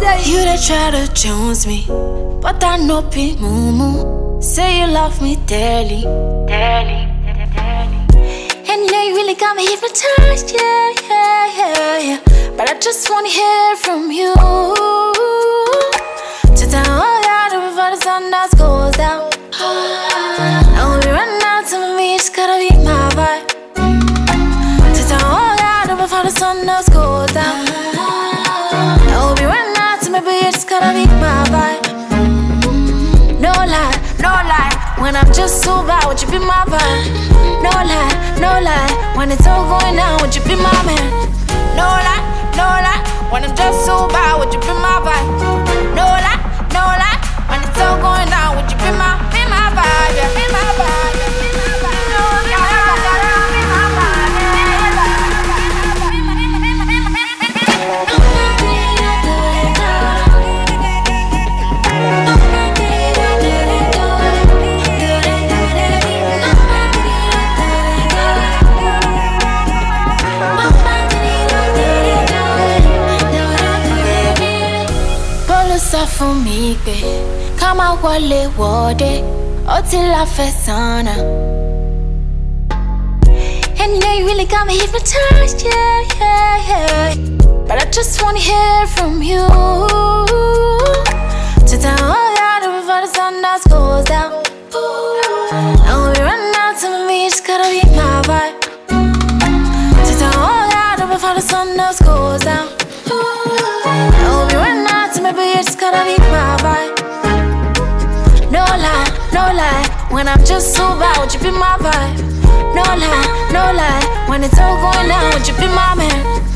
You that try to choose me, but I know be moo. Say you love me dearly, dearly, dearly. And you know you really got me hypnotized, yeah. But I just wanna hear from you. To tell all y'all before the sun goes down. I won't be running out to me, just gotta be my vibe. To tell all y'all before the sun goes down. I won't be running out to me, but you just gotta be my vibe. No lie, no lie. When I'm just so bad, would you be my vibe? No lie, no lie. When it's all going down, would you be my man? No lie, no lie. When I'm just so bad, would you be my vibe? No lie, no lie. When it's all going down, would you be my vibe? Yeah, be my vibe, yeah, be my vibe. No lie, be my vibe, for me, babe. Come out wale wode, until I fesana. And you know you really got me hypnotized, yeah. But I just wanna hear from you. To tell all y'all before the sun goes down. I won't be running out to me, just gotta be my vibe. To tell all y'all before the sun goes down. I won't be running out to me, but you just gotta be my vibe. No lie, no lie. When I'm just so bad, would you be my vibe? No lie, no lie. When it's all going down, would you be my man?